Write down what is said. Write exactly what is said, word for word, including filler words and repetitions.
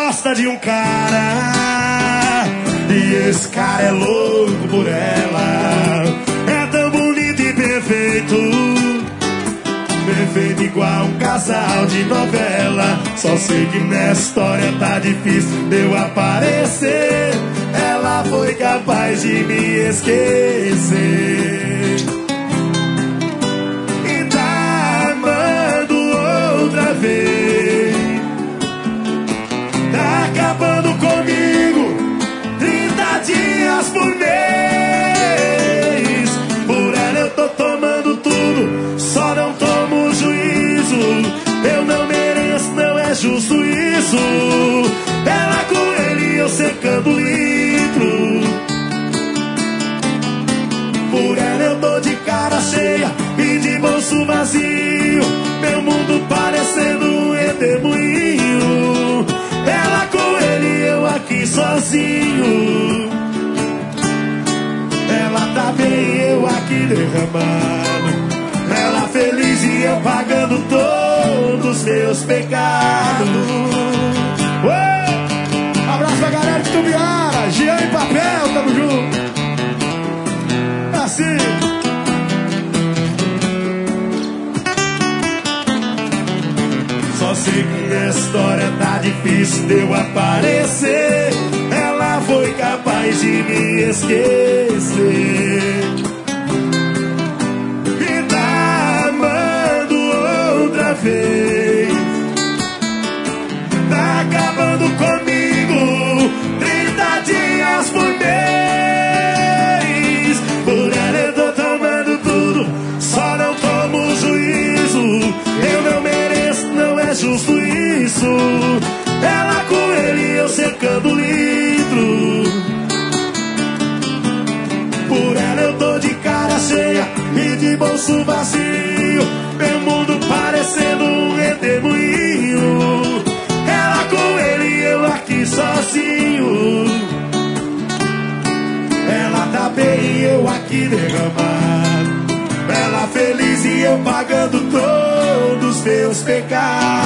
gosta de um cara e esse cara é louco por ela. É tão bonito e perfeito, perfeito igual um casal de novela. Só sei que nessa história tá difícil de eu aparecer. Ela foi capaz de me esquecer e tá amando outra vez. Tá acabando comigo trinta dias por mês. Por ela eu tô tomando tudo, só não tomo juízo. Eu não mereço, não é justo isso. Ela com ele, eu secando litro. Por ela eu tô de cara cheia e de bolso vazio. Meu mundo parecendo um redemoinho. Ela com ele, eu aqui sozinho. Ela tá bem, eu aqui derramado. Ela feliz e eu pagando todos os meus pecados. Ué! Abraço pra galera de Tubiara, Jean e Papel, tamo junto. Assim. Só sei que nessa história tá difícil de eu aparecer. Ela foi capaz de me esquecer e tá amando outra vez. Tá acabando comigo trinta dias por mês. Por ela eu tô tomando tudo, só não tomo juízo. Eu não mereço, não é justo isso. Ela com ele, eu secando litro. Por ela eu tô de cara cheia e de bolso vazio. Meu mundo parecendo um redemoinho. Ela com ele, eu aqui sozinho. Ela tá bem e eu aqui derramado. Ela feliz e eu pagando todos os meus pecados.